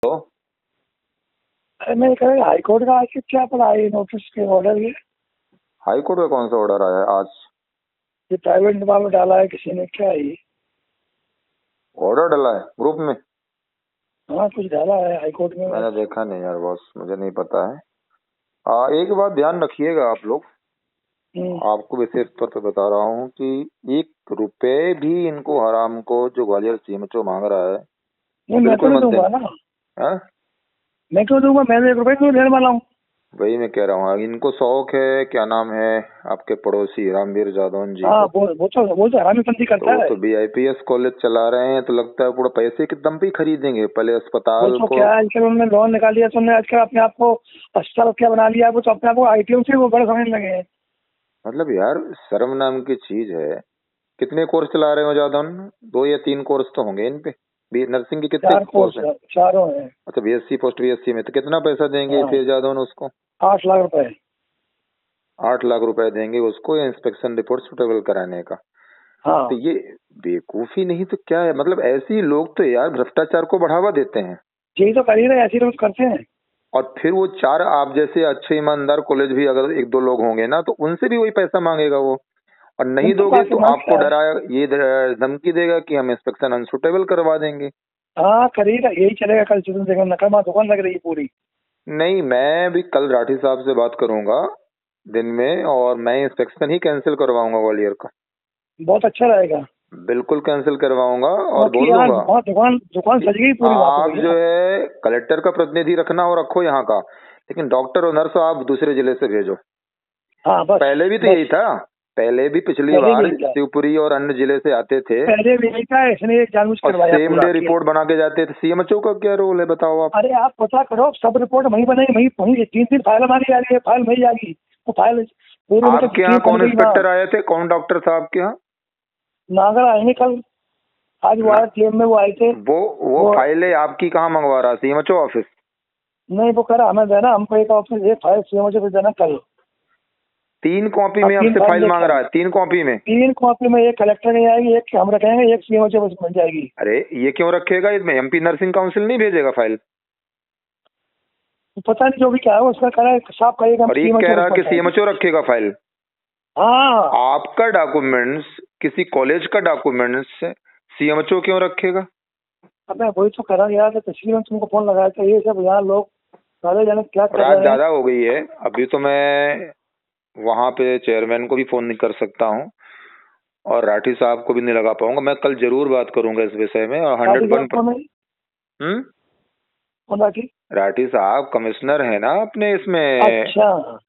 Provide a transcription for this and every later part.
तो अरे मैं कह रहा हाई कोर्ट का आज क्या पड़ा है नोटिस के ऑर्डर ये हाई कोर्ट का कौन सा ऑर्डर आया है आज? ये प्राइवेट डिपार्टमेंट में डाला है किसी ने, क्या है ये? ऑर्डर डाला है ग्रुप में? हाँ कुछ डाला है हाई कोर्ट में मैंने बस। देखा नहीं यार बॉस, मुझे नहीं पता है। एक बात ध्यान रखिएगा आप लोग, आपको विशेष तौर पे बता रहा हूँ कि 1 रुपए भी इनको हराम को जो ग्वालियर सीएमएचओ मांग रहा है नहीं मैं तो बिल्कुल नहीं मत दूंगा देना। ना। हाँ? मैं क्यों दूंगा? मैं तो 1 रुपए क्यों देने वाला हूँ? वही मैं कह रहा हूँ, इनको शौक है, क्या नाम है आपके पड़ोसी रामवीर जादौन जी हाँ को। वो तो हरामीपंती तो करता वो है। तो बीआईपीएस कॉलेज चला रहे हैं, तो लगता है पूरा पैसे के दम पे ही खरीदेंगे पहले वो अस्पताल तो को। क्या है, आजकल उन्होंने लोन निकाल लिया तो उन्होंने आजकल अपने आप को अस्पताल क्या बना लिया है, वो तो अपने आप को आईटीएम से वो बड़े समझने लगे हैं। मतलब यार शर्म नाम की चीज है। कितने कोर्स चला रहे हो जादौन? 2 या 3 कोर्स तो होंगे इन पे। नर्सिंग के कितने 4 कोर्स कोर्स हैं? चारों हैं। अच्छा, बीएससी पोस्ट बीएससी में तो कितना पैसा देंगे हाँ फिर जादौन उसको? 8 लाख रुपए। 8 लाख रुपए देंगे उसको इंस्पेक्शन रिपोर्ट सुटेबल कराने का? तो हाँ ये बेवकूफी नहीं तो क्या है? मतलब ऐसे ही लोग तो यार भ्रष्टाचार को बढ़ावा देते हैं। यही तो कर ही रहे, ऐसे ही लोग करते हैं। और फिर वो 4 आप जैसे अच्छे ईमानदार कॉलेज भी अगर 1-2 लोग होंगे ना, तो उनसे भी वही पैसा मांगेगा वो। और नहीं बिल्कुल दोगे बाकी तो मांग आपको क्या है। डराया, ये धमकी देगा कि हम इंस्पेक्शन अनसुटेबल करवा देंगे। हाँ करेगा, यही चलेगा। कल से तुम देखो नकमा दुकान लग रही है पूरी। नहीं, मैं भी कल राठी साहब से बात करूंगा दिन में, और मैं इंस्पेक्शन ही कैंसिल करवाऊंगा ग्वालियर का। बहुत अच्छा रहेगा। बिल्कुल कैंसिल करवाऊंगा और क्योंकि बोल यार दूंगा वहाँ दुकान दुकान कि सज गई पूरी वहाँ पे आप जो भैया। है कलेक्टर का प्रतिनिधि रखना और रखो यहाँ का, लेकिन डॉक्टर और नर्स आप दूसरे जिले से भेजो। हाँ बस। पहले भी तो यही बस था। पहले भी पिछली पहले भी बार यही था। शिवपुरी और अन्य जिले से आते थे पहले भी यही था, इसने जानबूझ और करवाया सेम पूरा डे खेल। रिपोर्ट बना के जाते थे। सीएमएचओ का क्या रोल है बताओ आप? अरे आप पता करो, सब रिपोर्ट वहीं बनेगी, वहीं वहीं 3 3 फाइल हमारी आ रही है, फाइल वहीं जाएगी। वो फाइल पूरी मतलब आपके टीम यहाँ बन कौन गई वहाँ। इंस्पेक्टर आए थे, कौन डॉक्टर था आपके यहाँ? नागर आएंगे कल। आज वो ना, आए टीम में, वो आए थे। वो वो फाइलें आपकी कहाँ मंगवा रहा? CMHO office? नहीं, वो कह रहा हमें देना, हमको एक ऑफिस एक फाइल सीएमओ से देना कल। 3 कॉपी अब में 3 आपसे फाइल फाइल मांग लेके रहा है? 3 कॉपी में? 3 कॉपी में एक कलेक्टर की आएगी, एक हम रखेंगे, एक सीएमओ से बस बन जाएगी। अरे ये क्यों रखेगा? इसमें एमपी नर्सिंग काउंसिल नहीं भेजेगा फाइल? तो पता नहीं जो भी क्या है उसका कह रहा है, साफ करिएगा, हम और एक सीएमओ कह से बस रहा बन कि जाएगी। सीएमएचओ रखेगा फाइल। हाँ। आपका डॉक्यूमेंट्स किसी कॉलेज का डॉक्यूमेंट्स सीएमएचओ क्यों रखेगा? अब मैं वही तो कर रहा हूँ यार, पिछली बार तुमको फोन लगाया था, ये सब यहाँ लोग सारे जाने क्या कर रात रहे हैं। ज्यादा हो गई है, अभी तो मैं वहां पे चेयरमैन को भी फोन नहीं कर सकता हूँ और राठी साहब को भी नहीं लगा पाऊंगा। मैं कल जरूर बात करूंगा इस विषय में और राठी 101 साहब कौन है? हम्म। कौन राठी? राठी साहब कमिश्नर है ना अपने इसमें, अच्छा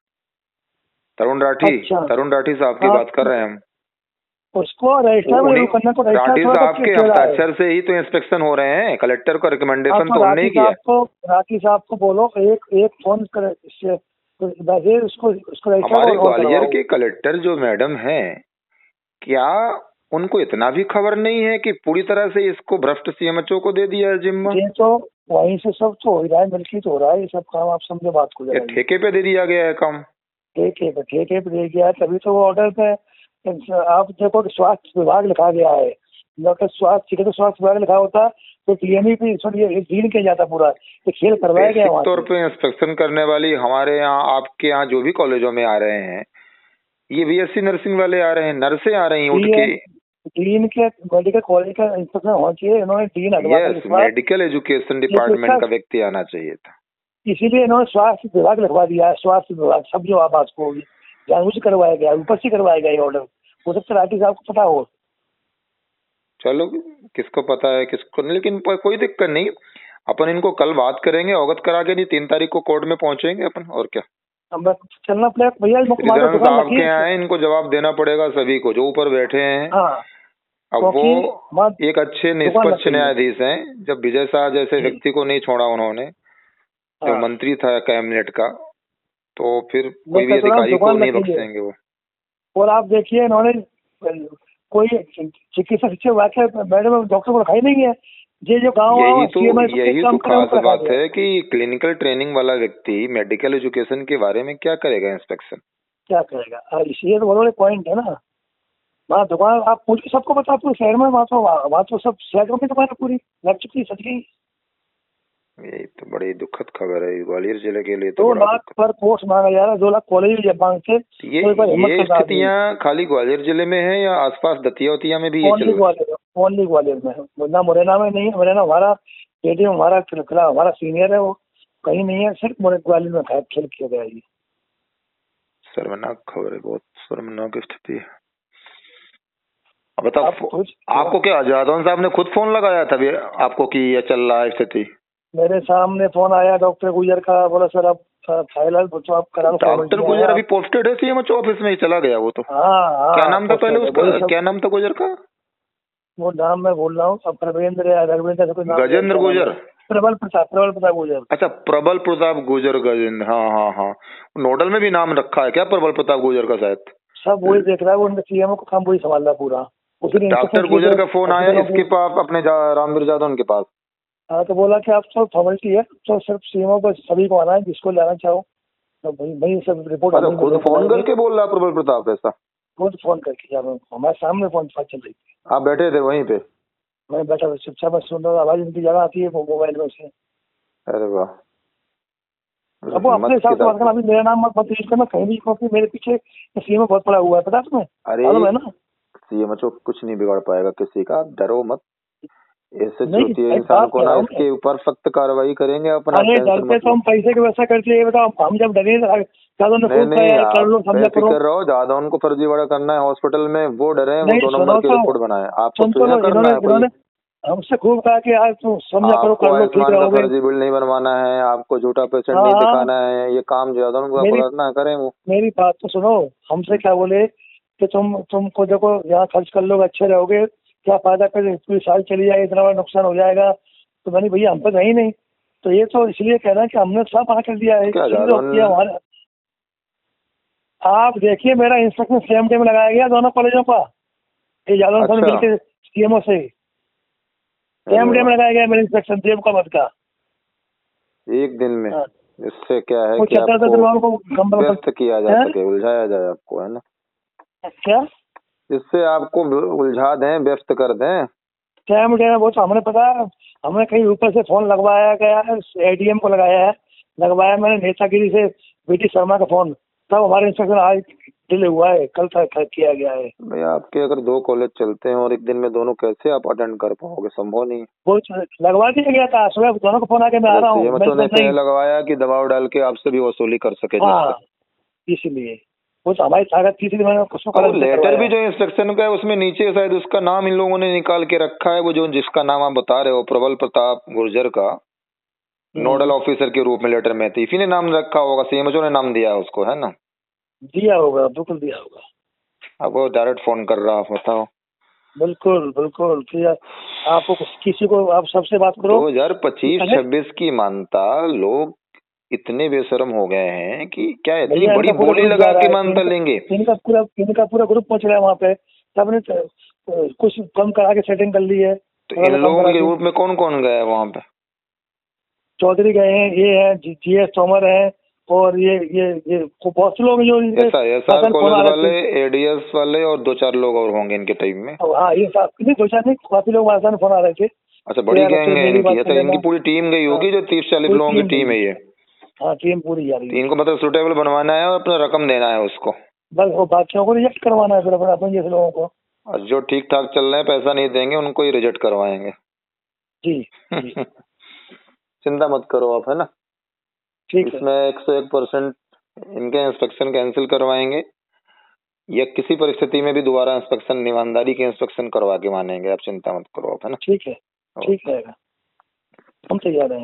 तरुण राठी। अच्छा। तरुण राठी साहब की हाँ बात कर रहे हैं हम। उसको रजिस्टर में उन्हीं करने को, रजिस्टर राठी थोड़ा साहब बच्चे के दे रहा है। हस्ताक्षर से ही तो इंस्पेक्शन हो रहे हैं, कलेक्टर का हाँ रिकमेंडेशन तो तो हमने ही किया है। राठी साहब को बोलो, एक एक फोन कर इससे भेजे उसको, उसको रजिस्टर हमारे को ऑन ग्वालियर करवाओ। के कलेक्टर जो मैडम हैं, क्या उनको इतना भी खबर नहीं है कि पूरी तरह से इसको भ्रष्ट सीएमएचओ को दे दिया है जिम्मा? ये तो वहीं से सब तो हो रहा है, मिलकर तो हो रहा है ये सब काम। आप समझो बात को या जरा। ये ठेके पे दे दिया गया है काम? ठेके पे दे गया है, तभी तो वो ऑर्डर पे। आप देखो कि स्वास्थ्य विभाग लिखा गया है, डॉक्टर स्वास्थ्य चिकित्सा स्वास्थ्य विभाग लिखा होता तो टीएमई पे डील किया जाता पूरा। ये खेल करवाया गया बेसिक वहाँ तौर से। पे इंस्पेक्शन करने वाली हमारे यहाँ आपके यहाँ जो भी कॉलेजों में आ रहे हैं, ये बीएससी नर्सिंग वाले आ रहे हैं, नर्सें आ रही हैं उठ के। डीन के मेडिकल कॉलेज का इंस्पेक्शन होना चाहिए, इन्होंने डीन हटवा कर यस, इस बार। मेडिकल एजुकेशन चिकित्सा, डिपार्टमेंट का व्यक्ति आना चाहिए था। इसीलिए इन्होंने स्वास्थ्य विभाग लिखवा दिया है, स्वास्थ्य विभाग। सब जो आप को होगी जानबूझ करवाया गया, ऊपर से करवाया गया ये ऑर्डर। हो सकता है राठी साहब को पता हो। चलो, किसको पता है किसको नहीं, लेकिन कोई दिक्कत नहीं। अपन इनको कल बात करेंगे, अवगत करा के नहीं 3 तारीख को कोर्ट में पहुंचेंगे अपन, और क्या। अब बस चलना पड़ेगा भैया, मुख्यमंत्री श्रीधरन दुकान साहब लगी के है। यहाँ है, इनको जवाब देना पड़ेगा सभी को जो ऊपर बैठे हैं। हाँ अब वो क्योंकि वहाँ एक अच्छे दुकान निष्पक्ष लग गई है न्यायाधीश हैं। जब विजय शाह जैसे जी। व्यक्ति को नहीं छोड़ा उन्होंने, जो हाँ मंत्री था कैबिनेट का, तो फिर मैं कोई भी कहता हूँ अधिकारी को दुकान नहीं लग गई है। बख्शेंगे वो। और आप देखिए इन्होंने कोई चिकित्सा शिक्षा वाक्य मैडम डॉक्टर को रखा ही नहीं है। ये जो गाँव सीएमआई सबके यही काम तो करे खास उनको रखा बात गया। है कि क्लिनिकल ट्रेनिंग वाला व्यक्ति मेडिकल एजुकेशन के बारे में क्या करेगा इंस्पेक्शन? क्या करेगा? इसलिए तो बड़े पॉइंट है ना। वहाँ दुकान आप पूछ सबको बता, पूरे शहर में वहाँ तो सब शहरों की दुकान पूरी लग चुकी, सज गई। यही तो बड़ी दुखद खबर है ग्वालियर जिले के लिए, तो 2 बड़ा लाख दुखद। पर पोस्ट मांगा जा रहा है, 2 लाख कॉलेज मांगते। ये स्थितियां खाली ग्वालियर जिले में है या आसपास दतिया उतिया में भी ये चल रहा है? ओनली ग्वालियर में है, ना मुरैना में नहीं है। मुरैना हमारा स्टेडियम, हमारा किला, हमारा सीनियर है, वो कहीं नहीं है, सिर्फ ग्वालियर में खेल किया गया है। शर्मनाक खबर है, बहुत शर्मनाक स्थिति है। अब बताओ, कुछ आपको क्या जादौन साहब ने खुद फोन लगाया था आपको कि ये चल रहा है स्थिति? मेरे सामने फोन आया डॉक्टर गुजर का, बोला सर अब फाइल तो आप करा लो। डॉक्टर गुजर अभी पोस्टेड है सीएमएचओ ऑफिस में ही चला गया वो तो। हाँ, क्या नाम था पहले उसका, क्या नाम था गुजर का? वो नाम मैं बोल रहा हूँ, अब प्रवेंद्र या रघुवेंद्र ऐसा कोई नाम। गजेंद्र गुजर, प्रबल प्रताप गुजर। अच्छा प्रबल प्रताप गुजर, गजेंद्र, हाँ हाँ हाँ। नोडल में भी नाम रखा है क्या प्रबल प्रताप गुजर का शायद? सब वही देख रहा है, वो उनके सीएमओ का काम वही संभाल रहा है पूरा। डॉक्टर गुजर का फोन आया इसके पास, अपने रामवीर जादव उनके पास। हाँ, तो बोला कि आप तो फॉर्मेलिटी है, तो सिर्फ सीएमओ पर सभी को आना है, जिसको लाना चाहो तो भाई सब रिपोर्ट। अच्छा, खुद फोन करके बोल रहा है प्रबल प्रताप ऐसा? खुद फोन करके, हमारे सामने फोन चल रही थी। आप बैठे थे वहीं पे? मैं बैठा था चुपचाप, सुन रहा, आवाज उनकी जगह आती है मोबाइल में से। अरे वाह। अब वो अपने हिसाब से बात करना, अभी मेरा नाम मत यूज करना कहीं भी, क्योंकि मेरे पीछे सीएमओ बहुत पड़ा हुआ है, पता तुम्हें? अरे मालूम है ना? सीएमएचओ कुछ नहीं बिगाड़ पाएगा किसी का, डरो मत। ऐसे नहीं, होती है इंसान को ना, इसके ऊपर सख्त कार्रवाई करेंगे अपना। अरे डरते तो हम पैसे की व्यवस्था करते हैं, ये बताओ, हम जब डरे कर लो, समझा करो। कर रहा हो ज्यादा उनको फर्जी बड़ा करना है हॉस्पिटल में, वो डरे, वो 2 नंबर की रिपोर्ट बनाए, आपको तो करना है कोई। हमसे खूब कहा कि आज तुम समझा करो, कर लो, ठीक रहोगे। फर्जी बिल नहीं बनवाना है, आपको झूठा पेशेंट नहीं दिखाना है, ये काम ज्यादा उनको करना है, करें वो। मेरी बात तो सुनो, हमसे क्या बोले कि तुमको देखो यहाँ खर्च कर लोगे, अच्छे रहोगे, क्या फायदा कर, पूरी साल चली जाएगी, इतना बड़ा नुकसान हो जाएगा। तो मैंने भैया हम तो नहीं, तो ये तो इसलिए कह रहा है कि हमने सब वहाँ कर दिया है हमारा। आप देखिए, मेरा इंस्ट्रक्शन सेम डे में लगाया गया दोनों कॉलेजों का, यादव सर मिलकर सीएमओ से सेम डे में लगाया गया मेरा इंस्ट्रक्शन, देव का मत का, एक दिन में। इससे क्या है कि आपको व्यस्त किया जा सके, उलझाया जाए आपको, है ना? क्या इससे आपको उलझा दें, व्यस्त कर दें सेम डे में। वो तो हमने पता, हमने कहीं ऊपर से फोन लगवाया गया है, एडीएम को लगवाया मैंने, नेतागिरी से बीटी शर्मा का फोन, तब हमारे इंस्ट्रक्शन आज डिले हुआ है, कल तक किया गया है। भैया आपके अगर 2 कॉलेज चलते हैं और एक दिन में दोनों, कैसे आप अटेंड कर पाओगे? संभव नहीं। वो लगवा दिया गया था, सुबह दोनों को फोन आके मैं आ रहा हूँ। मैंने लगवाया कि दबाव डाल के आपसे भी वसूली कर सके, इसलिए वो तो हमारी ताकत थी, मैंने लेटर भी जो इंस्ट्रक्शन का है उसमें नीचे शायद उसका नाम इन लोगों ने निकाल के रखा है, वो जो जिसका नाम आप बता रहे हो प्रबल प्रताप गुर्जर का, नोडल ऑफिसर के रूप में लेटर में थी, इसी ने नाम रखा होगा, सीएमएचओ ने नाम दिया उसको, है ना? दिया होगा, बिल्कुल दिया होगा। अब वो डायरेक्ट फोन कर रहा, बताओ। बिल्कुल आपको किसी को, आप सबसे बात करो। 2025-26 की मानता, लोग इतने बेशरम हो गए हैं कि क्या इतनी बड़ी बोली लगा के मानता लेंगे। इनका पूरा ग्रुप पहुंच रहा है वहाँ पे, सबने कुछ कम करा के सेटिंग कर ली है। तो इन लोगों के ग्रुप में कौन कौन गया है वहाँ पे? चौधरी गए हैं, ये है जीएस तोमर है, और ये बहुत से लोग जो SR कॉलेज वाले, एडीएस वाले, और 2-4 लोग और होंगे इनके टीम में। हाँ, ये 2-4 नहीं, काफी लोग हमारे फोन आ रहे थे। अच्छा, बड़ी गैंग है इनकी। अच्छा, इनकी पूरी टीम गई होगी, जो 30-40 लोगों की टीम है ये। हाँ, टीम पूरी जा रही है। इनको मतलब सुटेबल बनवाना है और अपना रकम देना है उसको, बस वो बाकियों को रिजेक्ट करवाना है, फिर अपन जैसे लोगों को। और जो ठीक ठाक चल रहे हैं, पैसा नहीं देंगे, उनको ही रिजेक्ट करवाएंगे। जी चिंता मत करो आप, है ना? ठीक है। इसमें 101% इनके इंस्पेक्शन कैंसिल करवाएंगे, या किसी परिस्थिति में भी दोबारा इंस्पेक्शन, ईमानदारी के इंस्पेक्शन करवा के मानेंगे, आप चिंता मत करो आप, है ना? ठीक है, हम तैयार हैं।